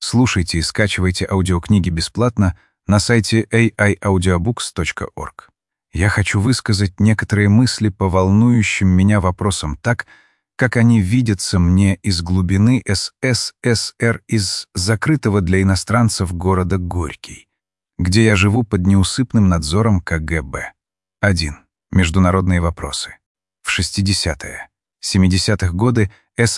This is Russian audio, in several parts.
Слушайте и скачивайте аудиокниги бесплатно на сайте aiaudiobooks.org. Я хочу высказать некоторые мысли по волнующим меня вопросам так, как они видятся мне из глубины СССР, из закрытого для иностранцев города Горький, где я живу под неусыпным надзором КГБ. 1. Международные вопросы. В 60-е, 70-х годы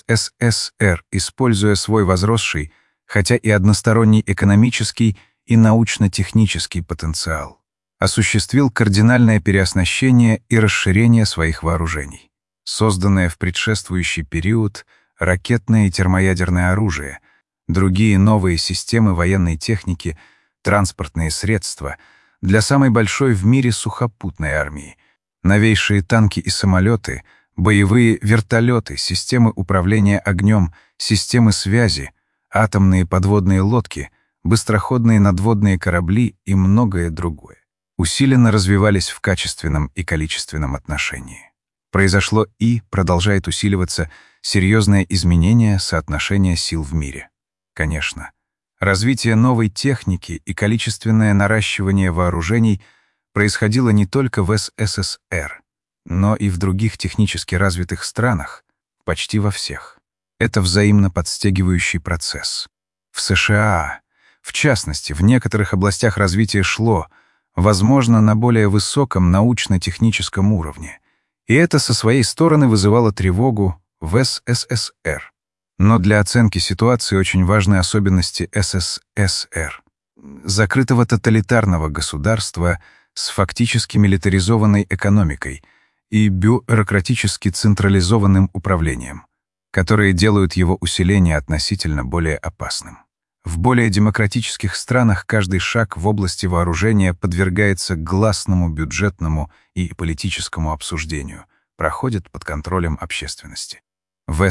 СССР, используя свой возросший, хотя и односторонний экономический и научно-технический потенциал, осуществил кардинальное переоснащение и расширение своих вооружений. Созданное в предшествующий период ракетное и термоядерное оружие, другие новые системы военной техники, транспортные средства для самой большой в мире сухопутной армии, новейшие танки и самолеты, боевые вертолеты, системы управления огнем, системы связи, атомные подводные лодки, быстроходные надводные корабли и многое другое усиленно развивались в качественном и количественном отношении. Произошло и продолжает усиливаться серьезное изменение соотношения сил в мире. Конечно, развитие новой техники и количественное наращивание вооружений происходило не только в СССР, но и в других технически развитых странах, почти во всех. Это взаимно подстегивающий процесс. В США, в частности, в некоторых областях развитие шло, возможно, на более высоком научно-техническом уровне, и это со своей стороны вызывало тревогу в СССР. Но для оценки ситуации очень важны особенности СССР, закрытого тоталитарного государства с фактически милитаризованной экономикой и бюрократически централизованным управлением, которые делают его усиление относительно более опасным. В более демократических странах каждый шаг в области вооружения подвергается гласному бюджетному и политическому обсуждению, проходит под контролем общественности. В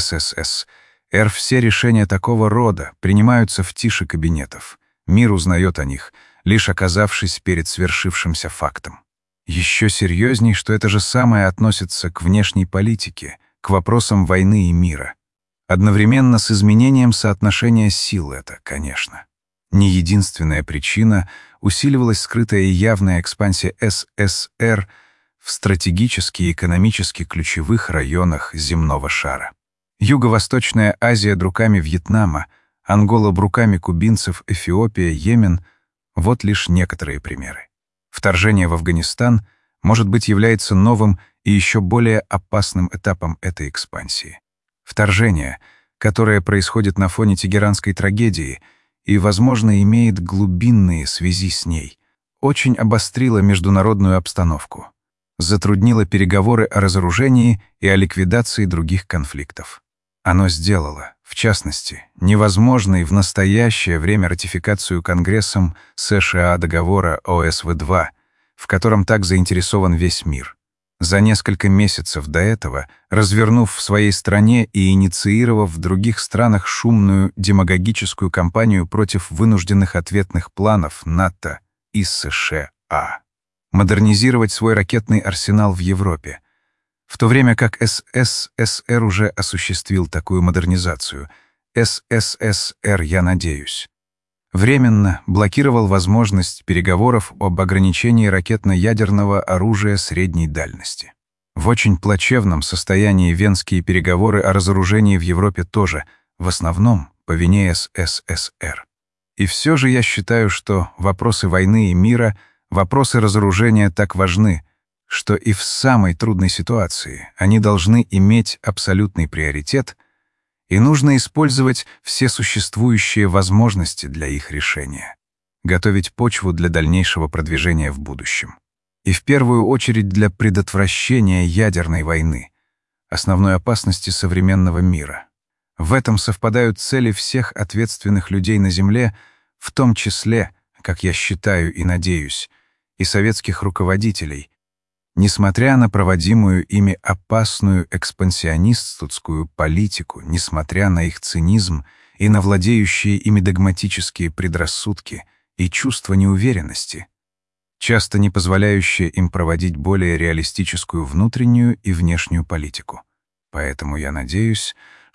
СССР все решения такого рода принимаются в тиши кабинетов. Мир узнает о них, лишь оказавшись перед свершившимся фактом. Еще серьезней, что это же самое относится к внешней политике, к вопросам войны и мира. Одновременно с изменением соотношения сил это, конечно, не единственная причина, усиливалась скрытая и явная экспансия СССР в стратегически и экономически ключевых районах земного шара. Юго-Восточная Азия руками Вьетнама, Ангола руками кубинцев, Эфиопия, Йемен — вот лишь некоторые примеры. Вторжение в Афганистан, может быть, является новым и еще более опасным этапом этой экспансии. Вторжение, которое происходит на фоне тегеранской трагедии и, возможно, имеет глубинные связи с ней, очень обострило международную обстановку, затруднило переговоры о разоружении и о ликвидации других конфликтов. Оно сделало, в частности, невозможной в настоящее время ратификацию Конгрессом США договора ОСВ-2, в котором так заинтересован весь мир. За несколько месяцев до этого, развернув в своей стране и инициировав в других странах шумную демагогическую кампанию против вынужденных ответных планов НАТО и США. Модернизировать свой ракетный арсенал в Европе, в то время как СССР уже осуществил такую модернизацию. СССР, я надеюсь, временно блокировал возможность переговоров об ограничении ракетно-ядерного оружия средней дальности. В очень плачевном состоянии венские переговоры о разоружении в Европе тоже, в основном по вине СССР. И все же я считаю, что вопросы войны и мира, вопросы разоружения так важны, что и в самой трудной ситуации они должны иметь абсолютный приоритет, и нужно использовать все существующие возможности для их решения, готовить почву для дальнейшего продвижения в будущем. И в первую очередь для предотвращения ядерной войны, основной опасности современного мира. В этом совпадают цели всех ответственных людей на Земле, в том числе, как я считаю и надеюсь, и советских руководителей, несмотря на проводимую ими опасную экспансионистскую политику, несмотря на их цинизм и на владеющие ими догматические предрассудки и чувство неуверенности, часто не позволяющие им проводить более реалистическую внутреннюю и внешнюю политику. Поэтому я надеюсь,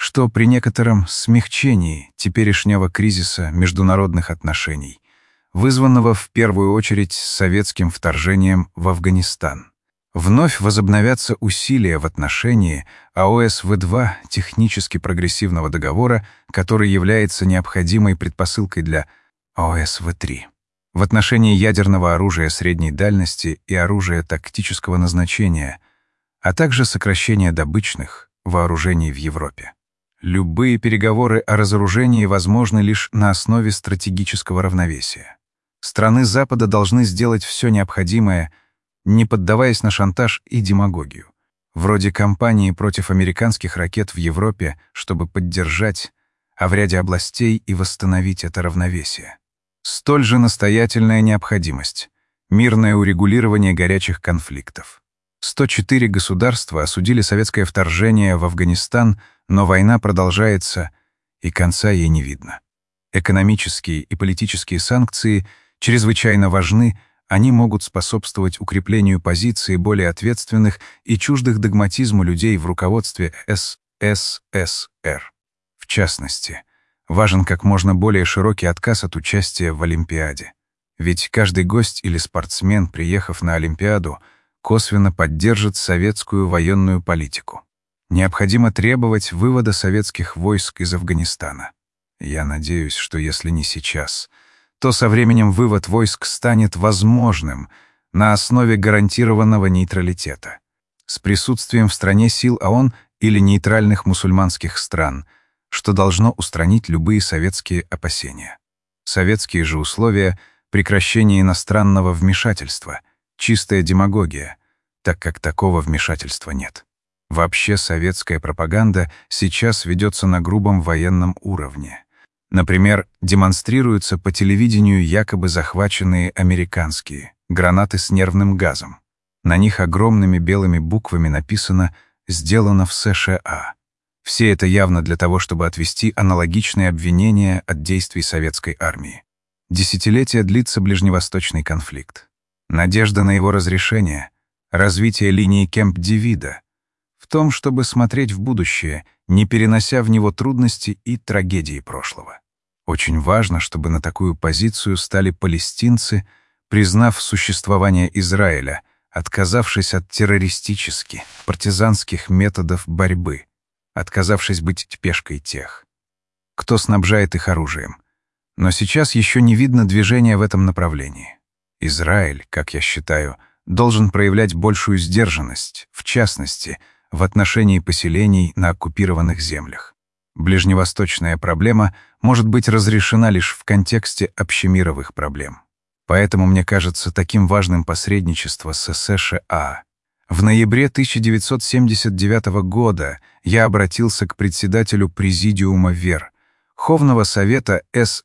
что при некотором смягчении теперешнего кризиса международных отношений, вызванного в первую очередь советским вторжением в Афганистан, вновь возобновятся усилия в отношении АОС-В2 технически прогрессивного договора, который является необходимой предпосылкой для АОС-В3, в отношении ядерного оружия средней дальности и оружия тактического назначения, а также сокращения добычных вооружений в Европе. Любые переговоры о разоружении возможны лишь на основе стратегического равновесия. Страны Запада должны сделать все необходимое, не поддаваясь на шантаж и демагогию, вроде кампании против американских ракет в Европе, чтобы поддержать, а в ряде областей и восстановить это равновесие. Столь же настоятельная необходимость — мирное урегулирование горячих конфликтов. 104 государства осудили советское вторжение в Афганистан, но война продолжается, и конца ей не видно. Экономические и политические санкции чрезвычайно важны. Они могут способствовать укреплению позиции более ответственных и чуждых догматизму людей в руководстве СССР. В частности, важен как можно более широкий отказ от участия в Олимпиаде. Ведь каждый гость или спортсмен, приехав на Олимпиаду, косвенно поддержит советскую военную политику. Необходимо требовать вывода советских войск из Афганистана. Я надеюсь, что если не сейчас, то со временем вывод войск станет возможным на основе гарантированного нейтралитета, с присутствием в стране сил ООН или нейтральных мусульманских стран, что должно устранить любые советские опасения. Советские же условия — прекращение иностранного вмешательства, чистая демагогия, так как такого вмешательства нет. Вообще советская пропаганда сейчас ведется на грубом военном уровне. Например, демонстрируются по телевидению якобы захваченные американские гранаты с нервным газом. На них огромными белыми буквами написано «Сделано в США». Все это явно для того, чтобы отвести аналогичные обвинения от действий советской армии. Десятилетия длится ближневосточный конфликт. Надежда на его разрешение, развитие линии Кэмп-Дэвида в том, чтобы смотреть в будущее, не перенося в него трудности и трагедии прошлого. Очень важно, чтобы на такую позицию стали палестинцы, признав существование Израиля, отказавшись от террористических, партизанских методов борьбы, отказавшись быть пешкой тех, кто снабжает их оружием. Но сейчас еще не видно движения в этом направлении. Израиль, как я считаю, должен проявлять большую сдержанность, в частности, в отношении поселений на оккупированных землях. Ближневосточная проблема может быть разрешена лишь в контексте общемировых проблем. Поэтому мне кажется таким важным посредничество с США. В ноябре 1979 года я обратился к председателю Президиума Верховного Совета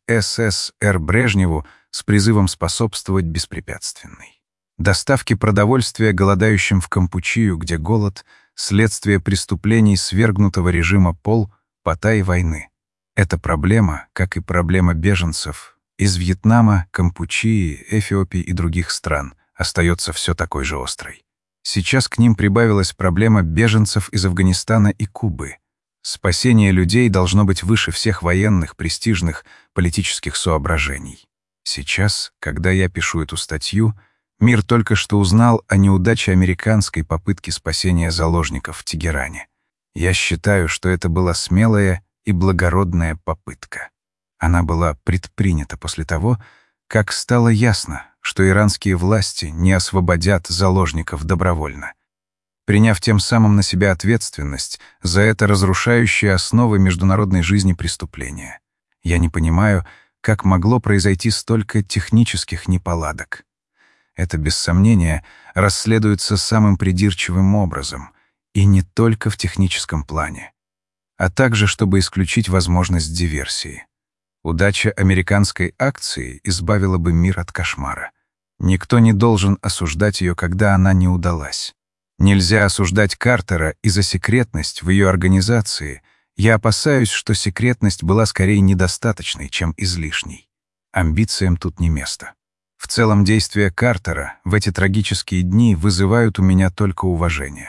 СССР Брежневу с призывом способствовать беспрепятственной доставке продовольствия голодающим в Кампучию, где голод — следствие преступлений свергнутого режима Пол Пота и войны. Эта проблема, как и проблема беженцев из Вьетнама, Кампучии, Эфиопии и других стран, остается все такой же острой. Сейчас к ним прибавилась проблема беженцев из Афганистана и Кубы. Спасение людей должно быть выше всех военных, престижных, политических соображений. Сейчас, когда я пишу эту статью, мир только что узнал о неудаче американской попытки спасения заложников в Тегеране. Я считаю, что это была смелая и благородная попытка. Она была предпринята после того, как стало ясно, что иранские власти не освободят заложников добровольно, приняв тем самым на себя ответственность за это разрушающее основы международной жизни преступление. Я не понимаю, как могло произойти столько технических неполадок. Это, без сомнения, расследуется самым придирчивым образом, и не только в техническом плане, а также чтобы исключить возможность диверсии. Удача американской акции избавила бы мир от кошмара. Никто не должен осуждать ее, когда она не удалась. Нельзя осуждать Картера и за секретность в ее организации. Я опасаюсь, что секретность была скорее недостаточной, чем излишней. Амбициям тут не место. В целом, действия Картера в эти трагические дни вызывают у меня только уважение.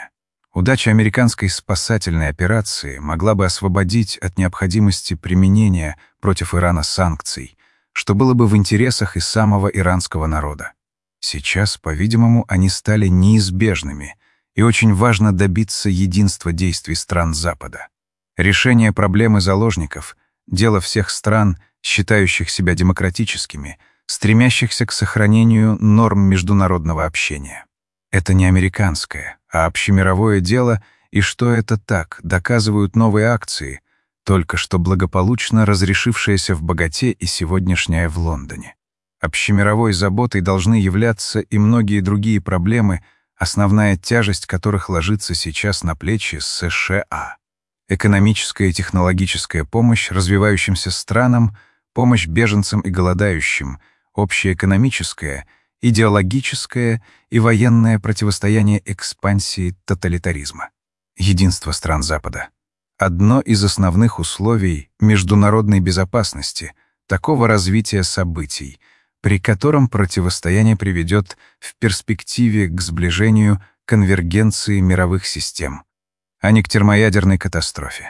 Удача американской спасательной операции могла бы освободить от необходимости применения против Ирана санкций, что было бы в интересах и самого иранского народа. Сейчас, по-видимому, они стали неизбежными, и очень важно добиться единства действий стран Запада. Решение проблемы заложников — дело всех стран, считающих себя демократическими, стремящихся к сохранению норм международного общения. Это не американское, а общемировое дело, и что это так, доказывают новые акции, только что благополучно разрешившиеся в Боготе и сегодняшняя в Лондоне. Общемировой заботой должны являться и многие другие проблемы, основная тяжесть которых ложится сейчас на плечи США. Экономическая и технологическая помощь развивающимся странам, помощь беженцам и голодающим, общеэкономическая, идеологическое и военное противостояние экспансии тоталитаризма. Единство стран Запада — одно из основных условий международной безопасности, такого развития событий, при котором противостояние приведет в перспективе к сближению, конвергенции мировых систем, а не к термоядерной катастрофе.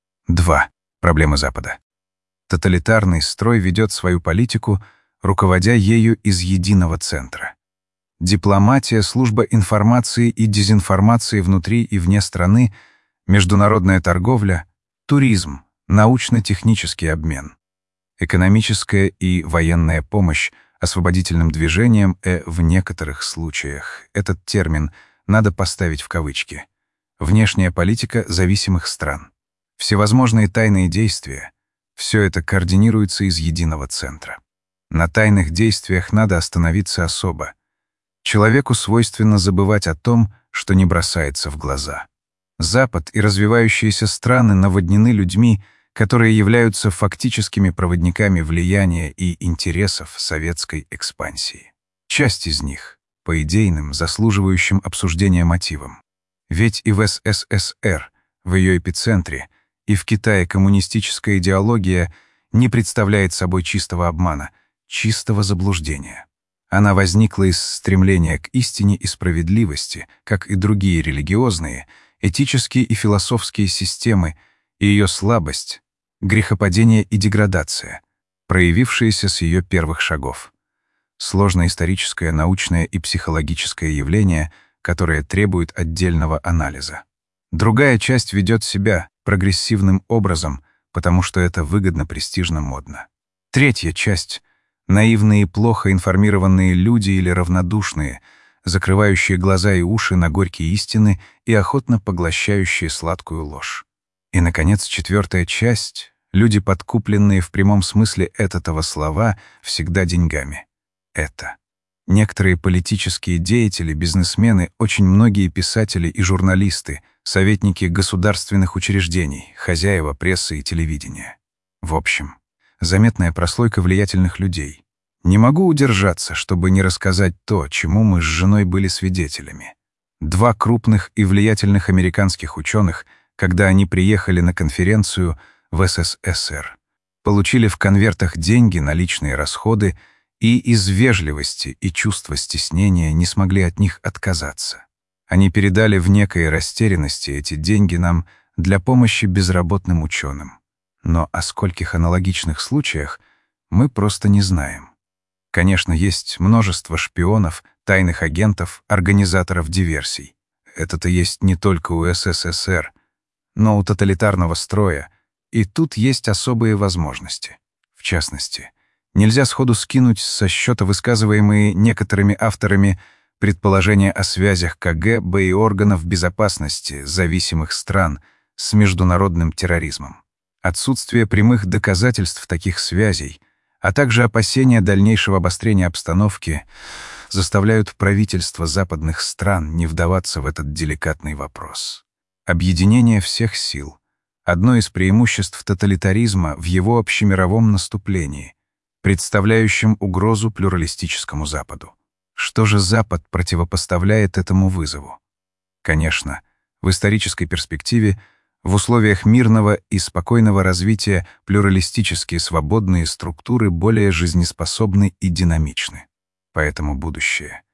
2. Проблемы Запада. Тоталитарный строй ведет свою политику, руководя ею из единого центра. Дипломатия, служба информации и дезинформации внутри и вне страны, международная торговля, туризм, научно-технический обмен, экономическая и военная помощь освободительным движениям в некоторых случаях, этот термин надо поставить в кавычки, внешняя политика зависимых стран, всевозможные тайные действия — все это координируется из единого центра. На тайных действиях надо остановиться особо. Человеку свойственно забывать о том, что не бросается в глаза. Запад и развивающиеся страны наводнены людьми, которые являются фактическими проводниками влияния и интересов советской экспансии. Часть из них — по идейным, заслуживающим обсуждения мотивам. Ведь и в СССР, в ее эпицентре, и в Китае коммунистическая идеология не представляет собой чистого обмана, чистого заблуждения. Она возникла из стремления к истине и справедливости, как и другие религиозные, этические и философские системы, и ее слабость, грехопадение и деградация, проявившиеся с ее первых шагов. Сложное историческое, научное и психологическое явление, которое требует отдельного анализа. Другая часть ведет себя прогрессивным образом, потому что это выгодно, престижно, модно. Третья часть — наивные, плохо информированные люди или равнодушные, закрывающие глаза и уши на горькие истины и охотно поглощающие сладкую ложь. И, наконец, четвертая часть — люди, подкупленные в прямом смысле этого слова всегда деньгами. Это некоторые политические деятели, бизнесмены, очень многие писатели и журналисты, советники государственных учреждений, хозяева прессы и телевидения. В общем, заметная прослойка влиятельных людей. Не могу удержаться, чтобы не рассказать то, чему мы с женой были свидетелями. 2 крупных и влиятельных американских ученых, когда они приехали на конференцию в СССР, получили в конвертах деньги на личные расходы и из вежливости и чувства стеснения не смогли от них отказаться. Они передали в некой растерянности эти деньги нам для помощи безработным ученым. Но о скольких аналогичных случаях мы просто не знаем. Конечно, есть множество шпионов, тайных агентов, организаторов диверсий. Это-то есть не только у СССР, но у тоталитарного строя, и тут есть особые возможности. В частности, нельзя сходу скинуть со счета высказываемые некоторыми авторами предположения о связях КГБ и органов безопасности зависимых стран с международным терроризмом. Отсутствие прямых доказательств таких связей, а также опасения дальнейшего обострения обстановки заставляют правительства западных стран не вдаваться в этот деликатный вопрос. Объединение всех сил — одно из преимуществ тоталитаризма в его общемировом наступлении, представляющем угрозу плюралистическому Западу. Что же Запад противопоставляет этому вызову? Конечно, в исторической перспективе в условиях мирного и спокойного развития плюралистические свободные структуры более жизнеспособны и динамичны. Поэтому будущее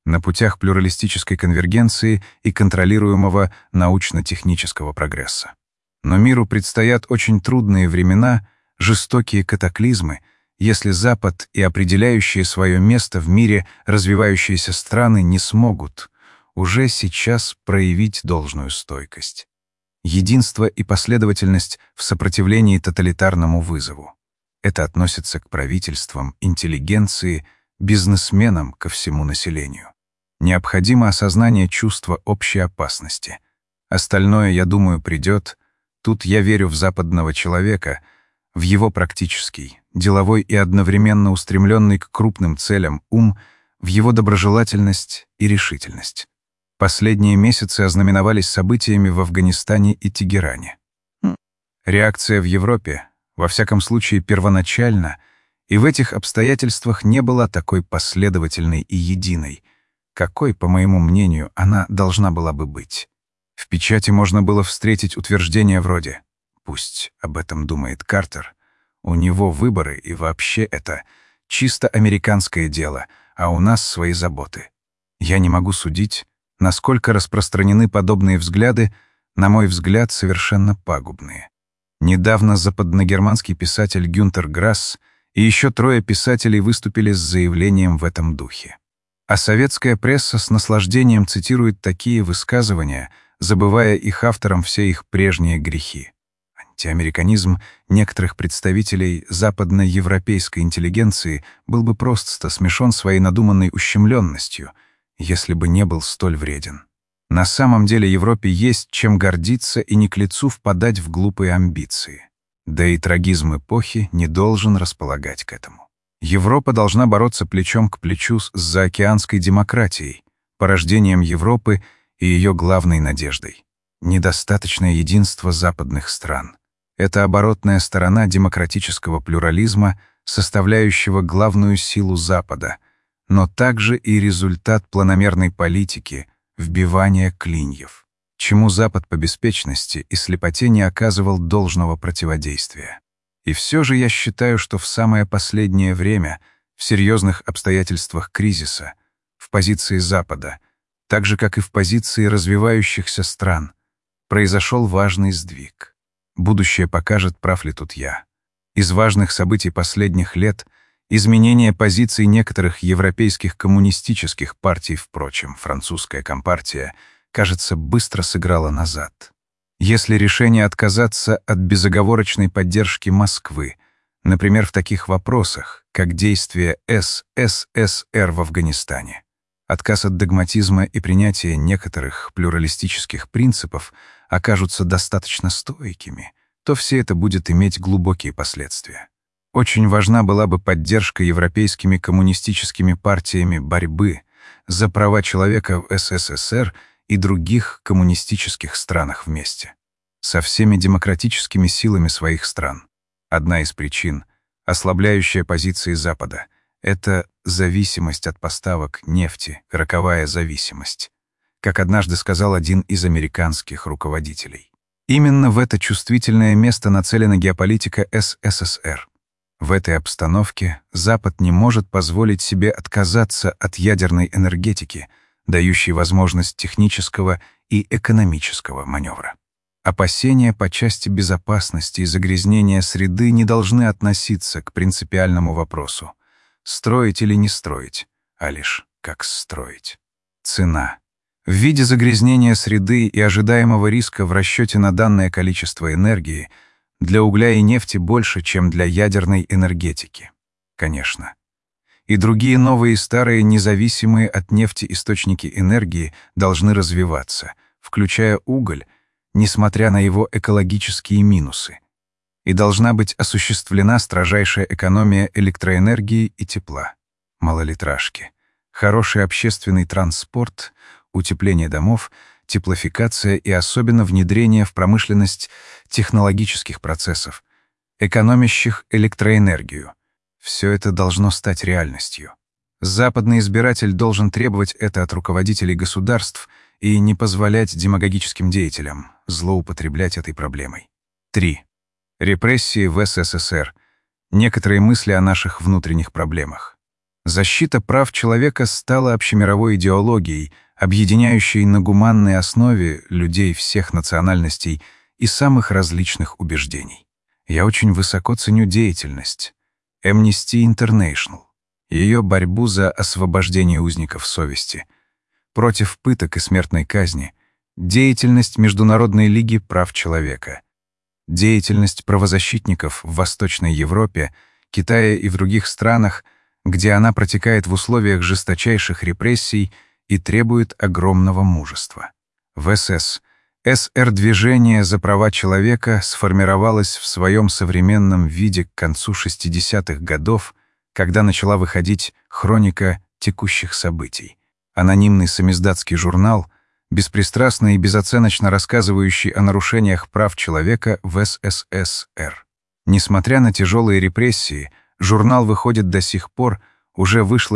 на путях плюралистической конвергенции и контролируемого научно-технического прогресса. Но миру предстоят очень трудные времена, жестокие катаклизмы, если Запад и определяющие свое место в мире развивающиеся страны не смогут уже сейчас проявить должную стойкость, единство и последовательность в сопротивлении тоталитарному вызову. Это относится к правительствам, интеллигенции, бизнесменам, ко всему населению. Необходимо осознание чувства общей опасности. Остальное, я думаю, придет. Тут я верю в западного человека, в его практический, деловой и одновременно устремленный к крупным целям ум, в его доброжелательность и решительность. Последние месяцы ознаменовались событиями в Афганистане и Тегеране. Реакция в Европе, во всяком случае первоначально, и в этих обстоятельствах не была такой последовательной и единой, какой, по моему мнению, она должна была бы быть. В печати можно было встретить утверждения вроде «Пусть об этом думает Картер, у него выборы, и вообще это чисто американское дело, а у нас свои заботы». Я не могу судить, насколько распространены подобные взгляды, на мой взгляд, совершенно пагубные. Недавно западногерманский писатель Гюнтер Грасс и еще 3 писателей выступили с заявлением в этом духе. А советская пресса с наслаждением цитирует такие высказывания, забывая их авторам все их прежние грехи. Антиамериканизм некоторых представителей западноевропейской интеллигенции был бы просто смешон своей надуманной ущемленностью, если бы не был столь вреден. На самом деле Европе есть чем гордиться и не к лицу впадать в глупые амбиции. Да и трагизм эпохи не должен располагать к этому. Европа должна бороться плечом к плечу с заокеанской демократией, порождением Европы и ее главной надеждой — недостаточное единство западных стран. Это оборотная сторона демократического плюрализма, составляющего главную силу Запада, но также и результат планомерной политики — вбивания клиньев, чему Запад по беспечности и слепоте не оказывал должного противодействия. И все же я считаю, что в самое последнее время, в серьезных обстоятельствах кризиса, в позиции Запада, так же, как и в позиции развивающихся стран, произошел важный сдвиг. Будущее покажет, прав ли тут я. Из важных событий последних лет — изменение позиций некоторых европейских коммунистических партий, впрочем, французская компартия, кажется, быстро сыграла назад. Если решение отказаться от безоговорочной поддержки Москвы, например, в таких вопросах, как действия СССР в Афганистане, отказ от догматизма и принятие некоторых плюралистических принципов окажутся достаточно стойкими, то все это будет иметь глубокие последствия. Очень важна была бы поддержка европейскими коммунистическими партиями борьбы за права человека в СССР и других коммунистических странах вместе, со всеми демократическими силами своих стран. Одна из причин, ослабляющая позиции Запада, это зависимость от поставок нефти, роковая зависимость, как однажды сказал один из американских руководителей. Именно в это чувствительное место нацелена геополитика СССР. В этой обстановке Запад не может позволить себе отказаться от ядерной энергетики, дающей возможность технического и экономического маневра. Опасения по части безопасности и загрязнения среды не должны относиться к принципиальному вопросу — строить или не строить, а лишь как строить. Цена. В виде загрязнения среды и ожидаемого риска в расчете на данное количество энергии для угля и нефти больше, чем для ядерной энергетики. Конечно. И другие новые и старые независимые от нефти источники энергии должны развиваться, включая уголь, несмотря на его экологические минусы. И должна быть осуществлена строжайшая экономия электроэнергии и тепла, малолитражки, хороший общественный транспорт, утепление домов, теплофикация и особенно внедрение в промышленность технологических процессов, экономящих электроэнергию. Все это должно стать реальностью. Западный избиратель должен требовать это от руководителей государств и не позволять демагогическим деятелям злоупотреблять этой проблемой. 3. Репрессии в СССР. Некоторые мысли о наших внутренних проблемах. Защита прав человека стала общемировой идеологией, объединяющей на гуманной основе людей всех национальностей и самых различных убеждений. Я очень высоко ценю деятельность Amnesty International, ее борьбу за освобождение узников совести, против пыток и смертной казни, деятельность Международной лиги прав человека, деятельность правозащитников в Восточной Европе, Китае и в других странах, где она протекает в условиях жесточайших репрессий и требует огромного мужества. В СССР движение за права человека сформировалось в своем современном виде к концу 60-х годов, когда начала выходить «Хроника текущих событий», анонимный самиздатский журнал, беспристрастно и безоценочно рассказывающий о нарушениях прав человека в СССР. Несмотря на тяжелые репрессии, журнал выходит до сих пор, уже вышло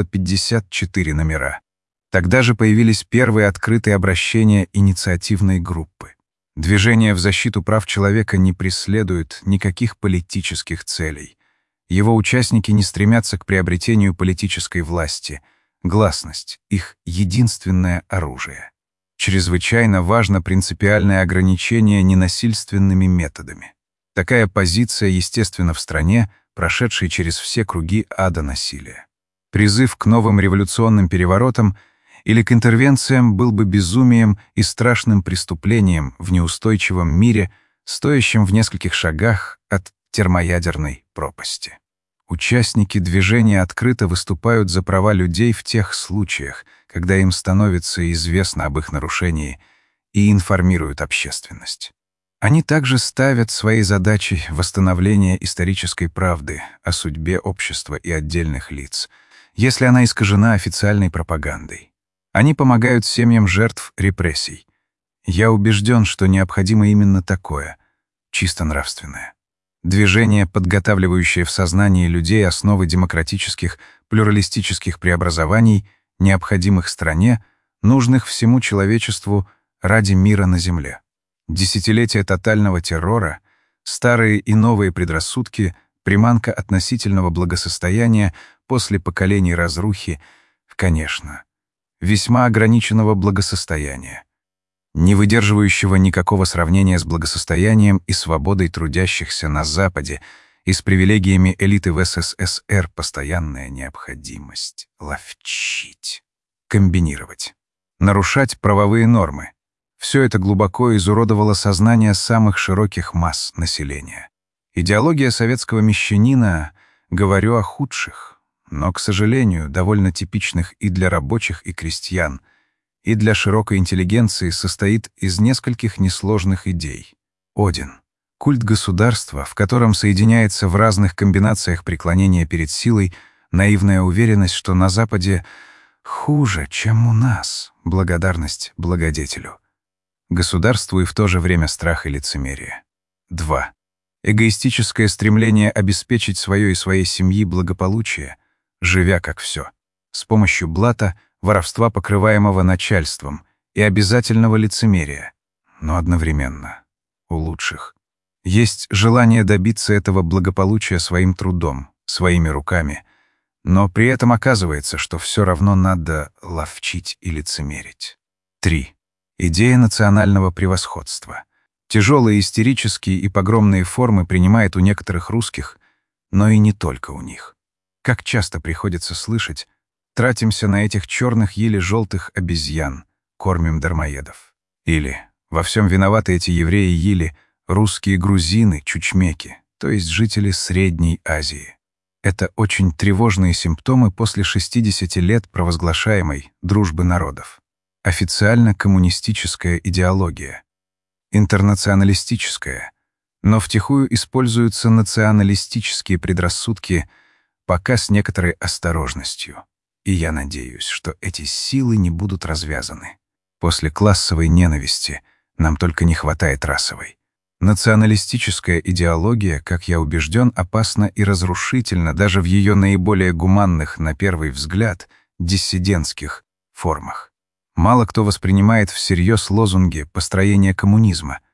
54 номера. Тогда же появились первые открытые обращения инициативной группы. Движение в защиту прав человека не преследует никаких политических целей. Его участники не стремятся к приобретению политической власти. Гласность — их единственное оружие. Чрезвычайно важно принципиальное ограничение ненасильственными методами. Такая позиция естественна в стране, прошедшей через все круги ада насилия. Призыв к новым революционным переворотам или к интервенциям был бы безумием и страшным преступлением в неустойчивом мире, стоящем в нескольких шагах от термоядерной пропасти. Участники движения открыто выступают за права людей в тех случаях, когда им становится известно об их нарушении, и информируют общественность. Они также ставят своей задачей восстановление исторической правды о судьбе общества и отдельных лиц, если она искажена официальной пропагандой. Они помогают семьям жертв репрессий. Я убежден, что необходимо именно такое, чисто нравственное. Движение, подготавливающее в сознании людей основы демократических, плюралистических преобразований, необходимых стране, нужных всему человечеству ради мира на земле. Десятилетия тотального террора, старые и новые предрассудки, приманка относительного благосостояния после поколений разрухи, конечно, весьма ограниченного благосостояния, не выдерживающего никакого сравнения с благосостоянием и свободой трудящихся на Западе и с привилегиями элиты в СССР, постоянная необходимость ловчить, комбинировать, нарушать правовые нормы. Все это глубоко изуродовало сознание самых широких масс населения. Идеология советского мещанина, говорю о худших, но, к сожалению, довольно типичных и для рабочих и крестьян, и для широкой интеллигенции, состоит из нескольких несложных идей. Один — культ государства, в котором соединяется в разных комбинациях преклонения перед силой наивная уверенность, что на Западе хуже, чем у нас, благодарность благодетелю. Государству и в то же время страх и лицемерие. 2. Эгоистическое стремление обеспечить свое и своей семьи благополучие, живя как все, с помощью блата, воровства, покрываемого начальством, и обязательного лицемерия, но одновременно у лучших. Есть желание добиться этого благополучия своим трудом, своими руками, но при этом оказывается, что все равно надо ловчить и лицемерить. 3. Идея национального превосходства. Тяжелые истерические и погромные формы принимает у некоторых русских, но и не только у них. Как часто приходится слышать: тратимся на этих черных еле желтых обезьян, кормим дармоедов. Или во всем виноваты эти евреи-или, русские грузины, чучмеки, то есть жители Средней Азии. Это очень тревожные симптомы после 60 лет провозглашаемой дружбы народов. Официально коммунистическая идеология, интернационалистическая, но втихую используются националистические предрассудки, пока с некоторой осторожностью. И я надеюсь, что эти силы не будут развязаны. После классовой ненависти нам только не хватает расовой. Националистическая идеология, как я убежден, опасна и разрушительна даже в ее наиболее гуманных, на первый взгляд, диссидентских формах. Мало кто воспринимает всерьез лозунги построения коммунизма.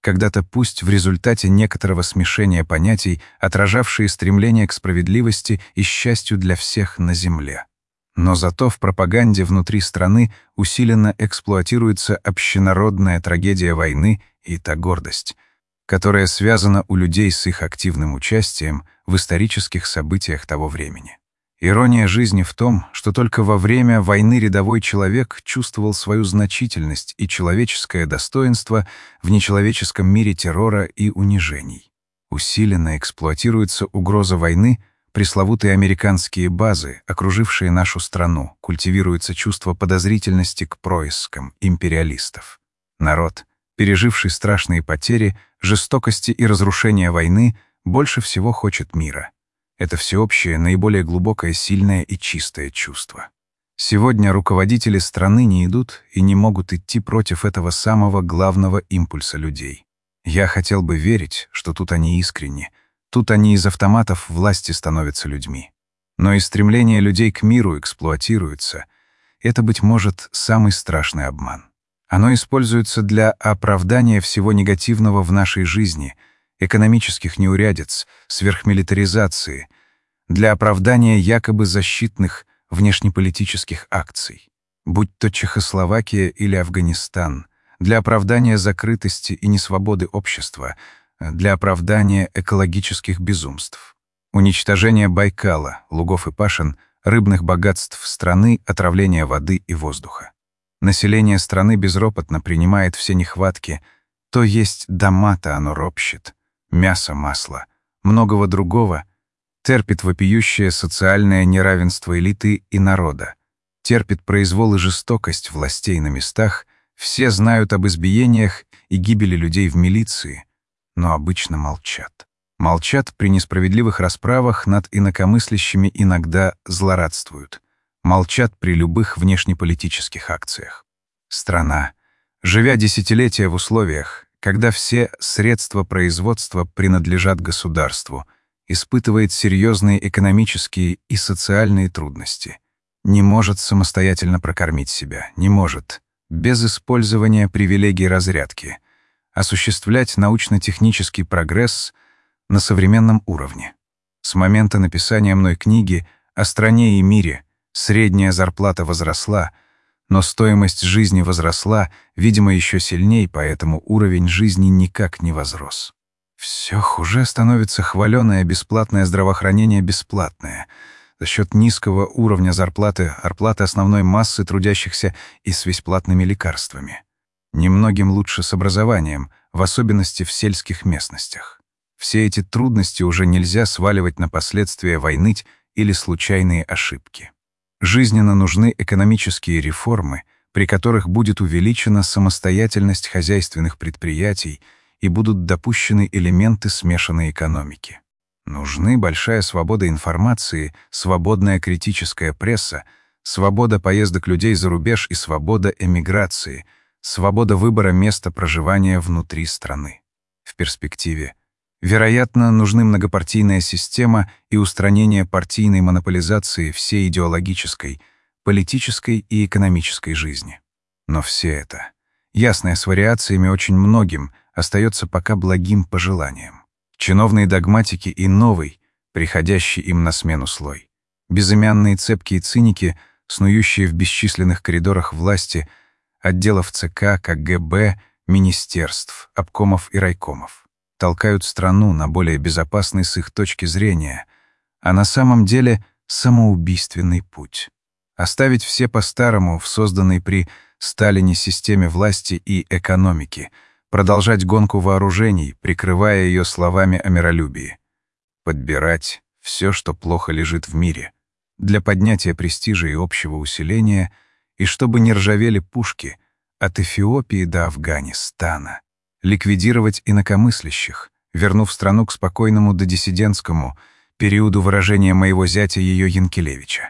когда-то пусть в результате некоторого смешения понятий, отражавшие стремление к справедливости и счастью для всех на земле. Но зато в пропаганде внутри страны усиленно эксплуатируется общенародная трагедия войны и та гордость, которая связана у людей с их активным участием в исторических событиях того времени. Ирония жизни в том, что только во время войны рядовой человек чувствовал свою значительность и человеческое достоинство в нечеловеческом мире террора и унижений. Усиленно эксплуатируется угроза войны, пресловутые американские базы, окружившие нашу страну, культивируется чувство подозрительности к проискам империалистов. Народ, переживший страшные потери, жестокости и разрушения войны, больше всего хочет мира. Это всеобщее, наиболее глубокое, сильное и чистое чувство. Сегодня руководители страны не идут и не могут идти против этого самого главного импульса людей. Я хотел бы верить, что тут они искренни, тут они из автоматов власти становятся людьми. Но и стремление людей к миру эксплуатируется. Это, быть может, самый страшный обман. Оно используется для оправдания всего негативного в нашей жизни, экономических неурядиц, сверхмилитаризации, для оправдания якобы защитных внешнеполитических акций, будь то Чехословакия или Афганистан, для оправдания закрытости и несвободы общества, для оправдания экологических безумств. Уничтожение Байкала, лугов и пашин, рыбных богатств страны, отравление воды и воздуха. Население страны безропотно принимает все нехватки, то есть дома-то оно ропщет, мясо, масло, многого другого, терпит вопиющее социальное неравенство элиты и народа, терпит произвол и жестокость властей на местах, все знают об избиениях и гибели людей в милиции, но обычно молчат. Молчат при несправедливых расправах над инакомыслящими, иногда злорадствуют. Молчат при любых внешнеполитических акциях. Страна, живя десятилетия в условиях, когда все средства производства принадлежат государству, испытывает серьезные экономические и социальные трудности. Не может самостоятельно прокормить себя, не может, без использования привилегий разрядки, осуществлять научно-технический прогресс на современном уровне. С момента написания мной книги о стране и мире средняя зарплата возросла, но стоимость жизни возросла, видимо, еще сильней, поэтому уровень жизни никак не возрос. Все хуже становится хваленое бесплатное здравоохранение бесплатное за счет низкого уровня зарплаты основной массы трудящихся и с бесплатными лекарствами. Немногим лучше с образованием, в особенности в сельских местностях. Все эти трудности уже нельзя сваливать на последствия войны или случайные ошибки. Жизненно нужны экономические реформы, при которых будет увеличена самостоятельность хозяйственных предприятий и будут допущены элементы смешанной экономики. Нужны большая свобода информации, свободная критическая пресса, свобода поездок людей за рубеж и свобода эмиграции, свобода выбора места проживания внутри страны. В перспективе, вероятно, нужны многопартийная система и устранение партийной монополизации всей идеологической, политической и экономической жизни. Но все это, ясное с вариациями очень многим, остается пока благим пожеланием. Чиновные догматики и новый, приходящий им на смену слой. Безымянные цепкие циники, снующие в бесчисленных коридорах власти, отделов ЦК, КГБ, министерств, обкомов и райкомов. Толкают страну на более безопасный с их точки зрения, а на самом деле самоубийственный путь. Оставить все по-старому в созданной при Сталине системе власти и экономики, продолжать гонку вооружений, прикрывая ее словами о миролюбии. Подбирать все, что плохо лежит в мире, для поднятия престижа и общего усиления, и чтобы не ржавели пушки от Эфиопии до Афганистана. Ликвидировать инакомыслящих, вернув страну к спокойному додиссидентскому периоду выражения моего зятя ее Янкелевича.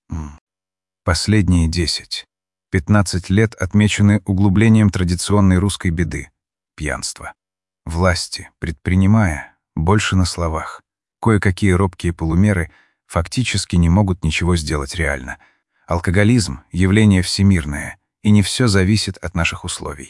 Последние 10-15 лет отмечены углублением традиционной русской беды — пьянства. Власти, предпринимая, больше на словах, кое-какие робкие полумеры фактически не могут ничего сделать реально. Алкоголизм — явление всемирное, и не все зависит от наших условий.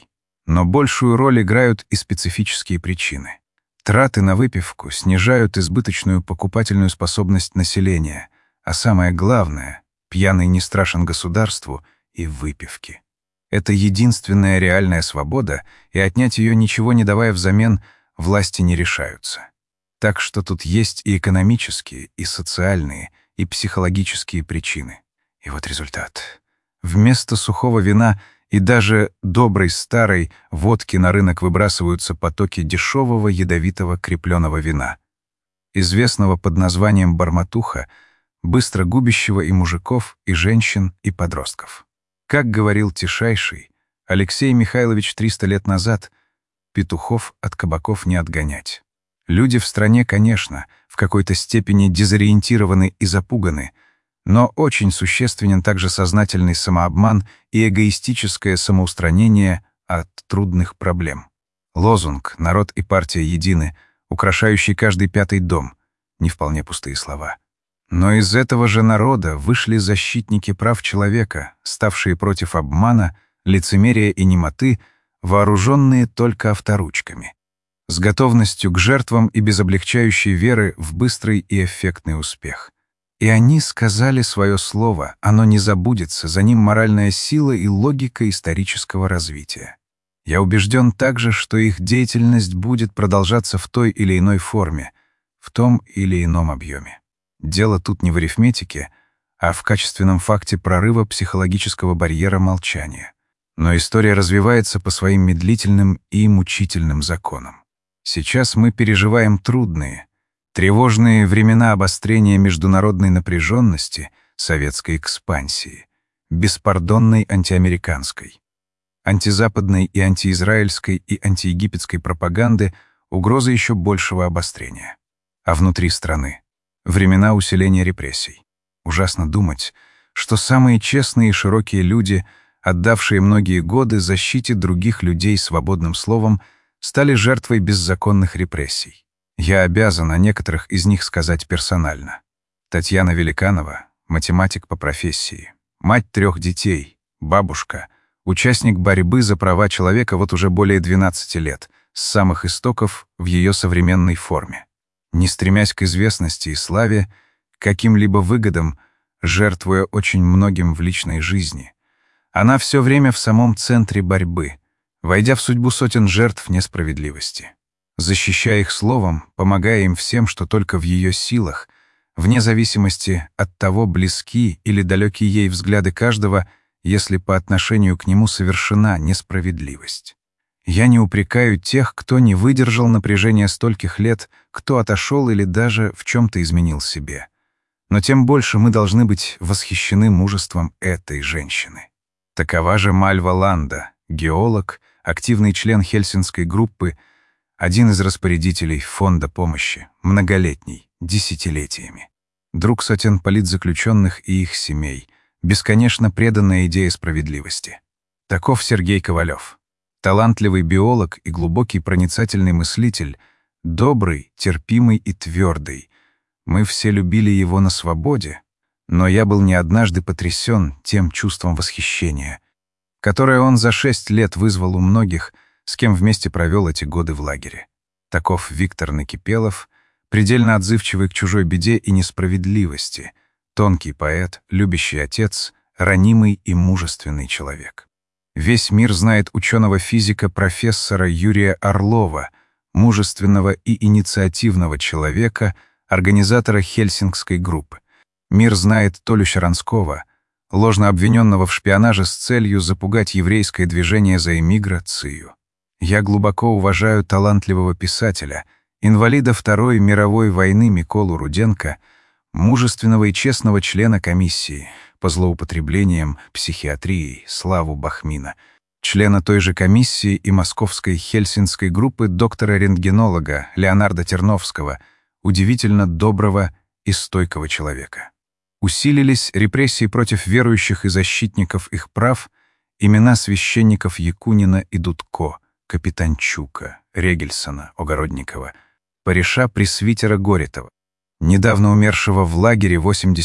Но большую роль играют и специфические причины. Траты на выпивку снижают избыточную покупательную способность населения, а самое главное — пьяный не страшен государству и выпивке. Это единственная реальная свобода, и отнять ее, ничего не давая взамен, власти не решаются. Так что тут есть и экономические, и социальные, и психологические причины. И вот результат. Вместо сухого вина и даже доброй старой водки на рынок выбрасываются потоки дешевого ядовитого крепленого вина, известного под названием «барматуха», быстро губящего и мужиков, и женщин, и подростков. Как говорил Тишайший Алексей Михайлович 300 лет назад, петухов от кабаков не отгонять. Люди в стране, конечно, в какой-то степени дезориентированы и запуганы, но очень существенен также сознательный самообман и эгоистическое самоустранение от трудных проблем. Лозунг «Народ и партия едины», украшающий каждый пятый дом, не вполне пустые слова. Но из этого же народа вышли защитники прав человека, ставшие против обмана, лицемерия и немоты, вооруженные только авторучками, с готовностью к жертвам и без облегчающей веры в быстрый и эффектный успех. И они сказали свое слово, оно не забудется, за ним моральная сила и логика исторического развития. Я убежден также, что их деятельность будет продолжаться в той или иной форме, в том или ином объеме. Дело тут не в арифметике, а в качественном факте прорыва психологического барьера молчания. Но история развивается по своим медлительным и мучительным законам. Сейчас мы переживаем трудные, тревожные времена обострения международной напряженности, советской экспансии, беспардонной антиамериканской, антизападной и антиизраильской и антиегипетской пропаганды, угрозы еще большего обострения. А внутри страны — времена усиления репрессий. Ужасно думать, что самые честные и широкие люди, отдавшие многие годы защите других людей свободным словом, стали жертвой беззаконных репрессий. Я обязан о некоторых из них сказать персонально. Татьяна Великанова, математик по профессии, мать 3 детей, бабушка, участник борьбы за права человека вот уже более 12 лет, с самых истоков в ее современной форме. Не стремясь к известности и славе, каким-либо выгодам, жертвуя очень многим в личной жизни, она все время в самом центре борьбы, войдя в судьбу сотен жертв несправедливости, защищая их словом, помогая им всем, что только в ее силах, вне зависимости от того, близки или далеки ей взгляды каждого, если по отношению к нему совершена несправедливость. Я не упрекаю тех, кто не выдержал напряжения стольких лет, кто отошел или даже в чем-то изменил себе. Но тем больше мы должны быть восхищены мужеством этой женщины. Такова же Мальва Ланда, геолог, активный член Хельсинкской группы, один из распорядителей фонда помощи, многолетний, десятилетиями. Друг сотен политзаключенных и их семей, бесконечно преданная идее справедливости. Таков Сергей Ковалев. Талантливый биолог и глубокий проницательный мыслитель, добрый, терпимый и твердый. Мы все любили его на свободе, но я был не однажды потрясен тем чувством восхищения, которое он за 6 лет вызвал у многих, с кем вместе провел эти годы в лагере. Таков Виктор Накипелов, предельно отзывчивый к чужой беде и несправедливости, тонкий поэт, любящий отец, ранимый и мужественный человек. Весь мир знает ученого-физика профессора Юрия Орлова, мужественного и инициативного человека, организатора Хельсинкской группы. Мир знает Толю Щаранского, ложно обвиненного в шпионаже с целью запугать еврейское движение за эмиграцию. Я глубоко уважаю талантливого писателя, инвалида Второй мировой войны Миколу Руденко, мужественного и честного члена комиссии по злоупотреблениям психиатрией Славу Бахмина, члена той же комиссии и московской хельсинкской группы доктора-рентгенолога Леонарда Терновского, удивительно доброго и стойкого человека. Усилились репрессии против верующих и защитников их прав, имена священников Якунина и Дудко, Капитанчука, Регельсона, Огородникова, пореша пресвитера Горитова, недавно умершего в лагере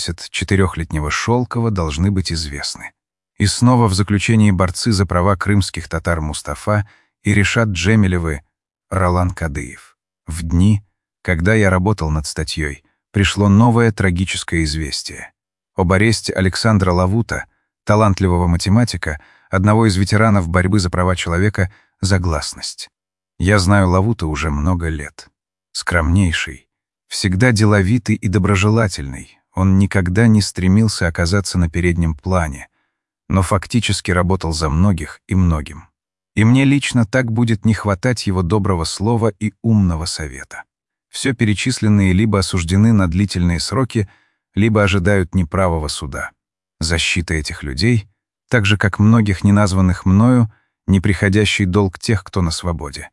84-летнего Шелкова, должны быть известны. И снова в заключении борцы за права крымских татар Мустафа и Решат Джемилевы, Ролан Кадыев. В дни, когда я работал над статьей, пришло новое трагическое известие. Об аресте Александра Лавута, талантливого математика, одного из ветеранов борьбы за права человека, за гласность. Я знаю Лавута уже много лет. Скромнейший, всегда деловитый и доброжелательный, он никогда не стремился оказаться на переднем плане, но фактически работал за многих и многим. И мне лично так будет не хватать его доброго слова и умного совета. Все перечисленные либо осуждены на длительные сроки, либо ожидают неправого суда. Защита этих людей, так же как многих неназванных мною, неприходящий долг тех, кто на свободе.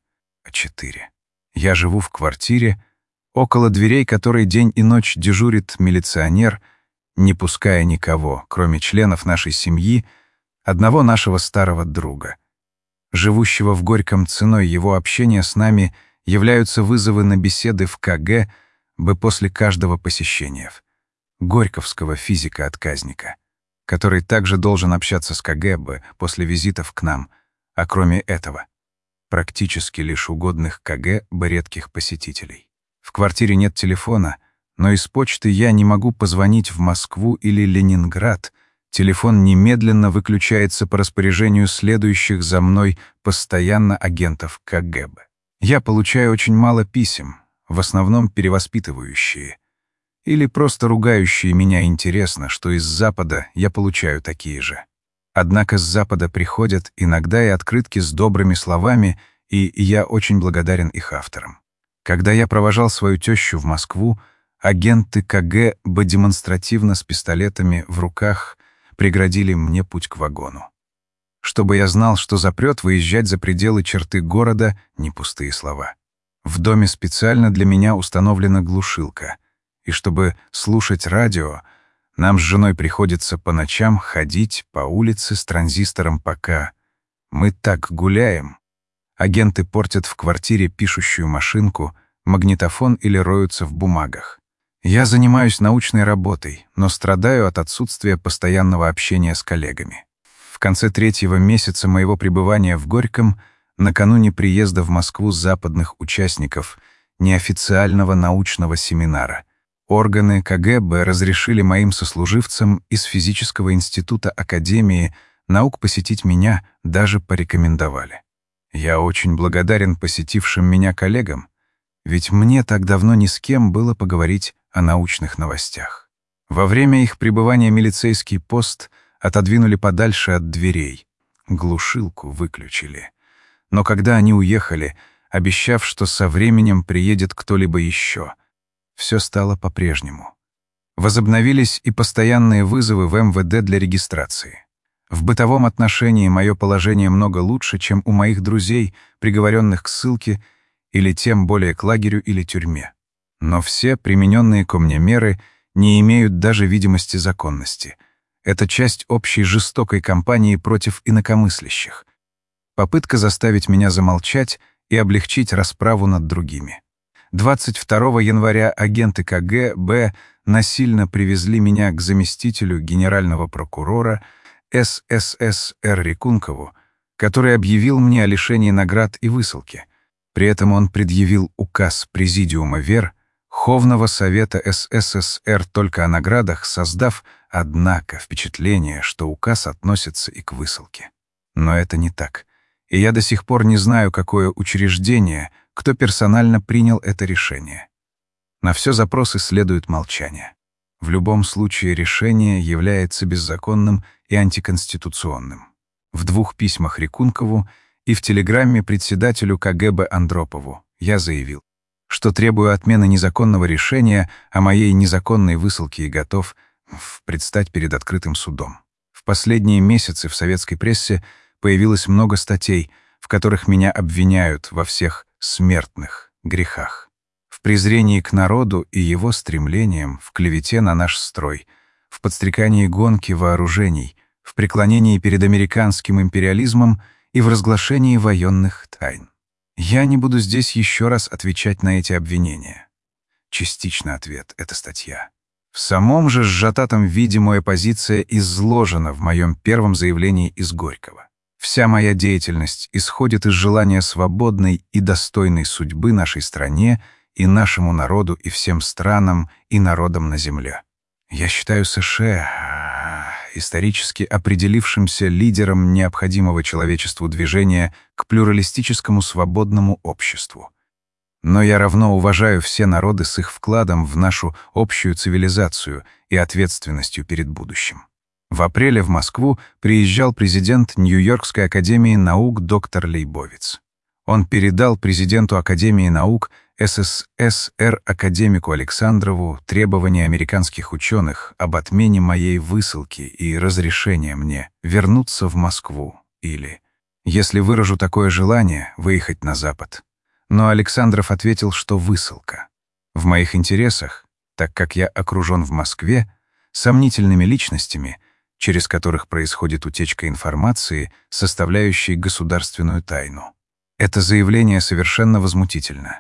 4. Я живу в квартире, около дверей которой день и ночь дежурит милиционер, не пуская никого, кроме членов нашей семьи, одного нашего старого друга. Живущего в Горьком ценой его общения с нами являются вызовы на беседы в КГ после каждого посещения. Горьковского физика-отказника, который также должен общаться с КГ после визитов к нам, а кроме этого, практически лишь угодных КГ редких посетителей. В квартире нет телефона, но из почты я не могу позвонить в Москву или Ленинград. Телефон немедленно выключается по распоряжению следующих за мной постоянно агентов КГБ. Я получаю очень мало писем, в основном перевоспитывающие. Или просто ругающие меня. Интересно, что из Запада я получаю такие же. Однако с Запада приходят иногда и открытки с добрыми словами, и я очень благодарен их авторам. Когда я провожал свою тещу в Москву, агенты КГБ демонстративно с пистолетами в руках преградили мне путь к вагону. Чтобы я знал, что запрет выезжать за пределы черты города — не пустые слова. В доме специально для меня установлена глушилка, и чтобы слушать радио, нам с женой приходится по ночам ходить по улице с транзистором пока. Мы так гуляем. Агенты портят в квартире пишущую машинку, магнитофон или роются в бумагах. Я занимаюсь научной работой, но страдаю от отсутствия постоянного общения с коллегами. В конце 3-го месяца моего пребывания в Горьком, накануне приезда в Москву западных участников неофициального научного семинара, органы КГБ разрешили моим сослуживцам из физического института Академии наук посетить меня, даже порекомендовали. Я очень благодарен посетившим меня коллегам, ведь мне так давно ни с кем было поговорить о научных новостях. Во время их пребывания милицейский пост отодвинули подальше от дверей, глушилку выключили. Но когда они уехали, обещав, что со временем приедет кто-либо еще, все стало по-прежнему. Возобновились и постоянные вызовы в МВД для регистрации. В бытовом отношении мое положение много лучше, чем у моих друзей, приговоренных к ссылке или тем более к лагерю или тюрьме. Но все примененные ко мне меры не имеют даже видимости законности. Это часть общей жестокой кампании против инакомыслящих. Попытка заставить меня замолчать и облегчить расправу над другими. 22 января агенты КГБ насильно привезли меня к заместителю генерального прокурора СССР Рекункову, который объявил мне о лишении наград и высылке. При этом он предъявил указ Президиума Верховного Совета СССР только о наградах, создав, однако, впечатление, что указ относится и к высылке. Но это не так. И я до сих пор не знаю, какое учреждение, кто персонально принял это решение. На все запросы следует молчание. В любом случае решение является беззаконным и антиконституционным. В 2 письмах Рекункову и в телеграмме председателю КГБ Андропову я заявил, что требую отмены незаконного решения о моей незаконной высылке и готов предстать перед открытым судом. В последние месяцы в советской прессе появилось много статей, в которых меня обвиняют во всех смертных грехах. В презрении к народу и его стремлениям, в клевете на наш строй, в подстрекании гонки вооружений, в преклонении перед американским империализмом и в разглашении военных тайн. Я не буду здесь еще раз отвечать на эти обвинения. Частичный ответ — это статья. В самом же сжататом виде моя позиция изложена в моем первом заявлении из Горького. Вся моя деятельность исходит из желания свободной и достойной судьбы нашей стране и нашему народу и всем странам и народам на земле. Я считаю США исторически определившимся лидером необходимого человечеству движения к плюралистическому свободному обществу. Но я равно уважаю все народы с их вкладом в нашу общую цивилизацию и ответственностью перед будущим. В апреле в Москву приезжал президент Нью-Йоркской академии наук доктор Лейбовиц. Он передал президенту Академии наук СССР академику Александрову требования американских ученых об отмене моей высылки и разрешения мне вернуться в Москву или, если выражу такое желание, выехать на Запад. Но Александров ответил, что высылка в моих интересах, так как я окружен в Москве сомнительными личностями, через которых происходит утечка информации, составляющей государственную тайну. Это заявление совершенно возмутительно.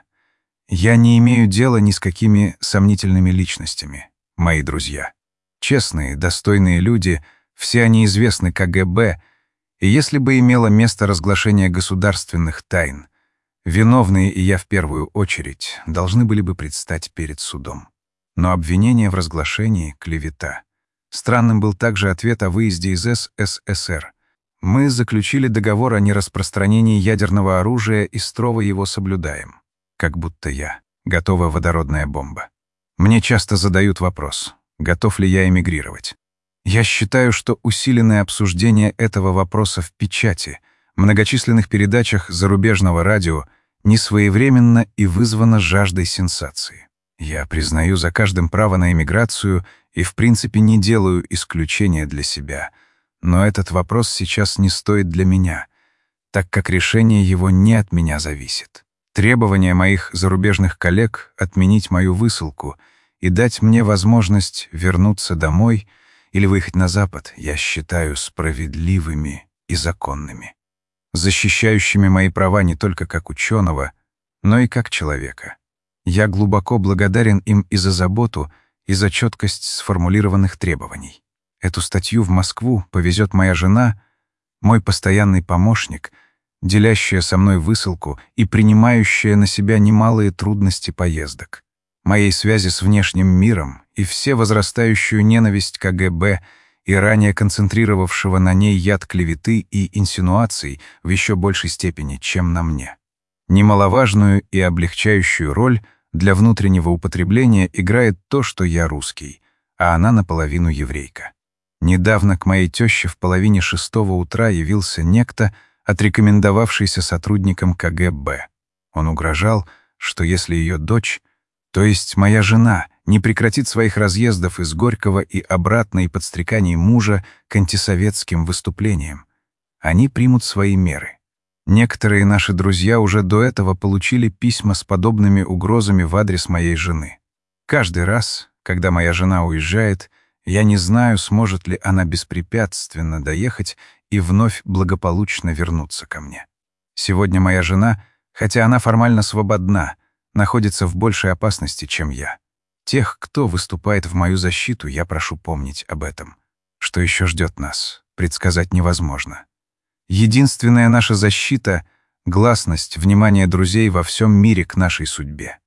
Я не имею дела ни с какими сомнительными личностями, мои друзья. Честные, достойные люди, все они известны КГБ, и если бы имело место разглашение государственных тайн, виновные, и я в первую очередь, должны были бы предстать перед судом. Но обвинение в разглашении — клевета. Странным был также ответ о выезде из СССР. Мы заключили договор о нераспространении ядерного оружия и строго его соблюдаем. Как будто я готова водородная бомба. Мне часто задают вопрос, готов ли я эмигрировать. Я считаю, что усиленное обсуждение этого вопроса в печати, многочисленных передачах зарубежного радио несвоевременно и вызвано жаждой сенсации. Я признаю за каждым право на эмиграцию и в принципе не делаю исключения для себя, но этот вопрос сейчас не стоит для меня, так как решение его не от меня зависит. Требование моих зарубежных коллег отменить мою высылку и дать мне возможность вернуться домой или выехать на Запад я считаю справедливыми и законными, защищающими мои права не только как ученого, но и как человека. Я глубоко благодарен им и за заботу, и за четкость сформулированных требований. Эту статью в Москву повезет моя жена, мой постоянный помощник, делящая со мной высылку и принимающая на себя немалые трудности поездок, моей связи с внешним миром и все возрастающую ненависть КГБ и ранее концентрировавшего на ней яд клеветы и инсинуаций в еще большей степени, чем на мне. Немаловажную и облегчающую роль для внутреннего употребления играет то, что я русский, а она наполовину еврейка. Недавно к моей тёще в 5:30 утра явился некто, отрекомендовавшийся сотрудником КГБ. Он угрожал, что если ее дочь, то есть моя жена, не прекратит своих разъездов из Горького и обратно и подстреканий мужа к антисоветским выступлениям, они примут свои меры. Некоторые наши друзья уже до этого получили письма с подобными угрозами в адрес моей жены. Каждый раз, когда моя жена уезжает, я не знаю, сможет ли она беспрепятственно доехать и вновь благополучно вернуться ко мне. Сегодня моя жена, хотя она формально свободна, находится в большей опасности, чем я. Тех, кто выступает в мою защиту, я прошу помнить об этом. Что еще ждет нас, предсказать невозможно. Единственная наша защита — гласность, внимание друзей во всем мире к нашей судьбе.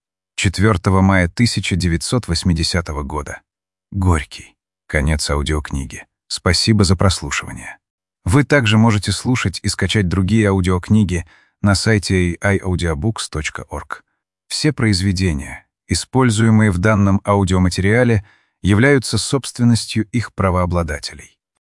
4 мая 1980 года. Горький. Конец аудиокниги. Спасибо за прослушивание. Вы также можете слушать и скачать другие аудиокниги на сайте iaudiobooks.org. Все произведения, используемые в данном аудиоматериале, являются собственностью их правообладателей.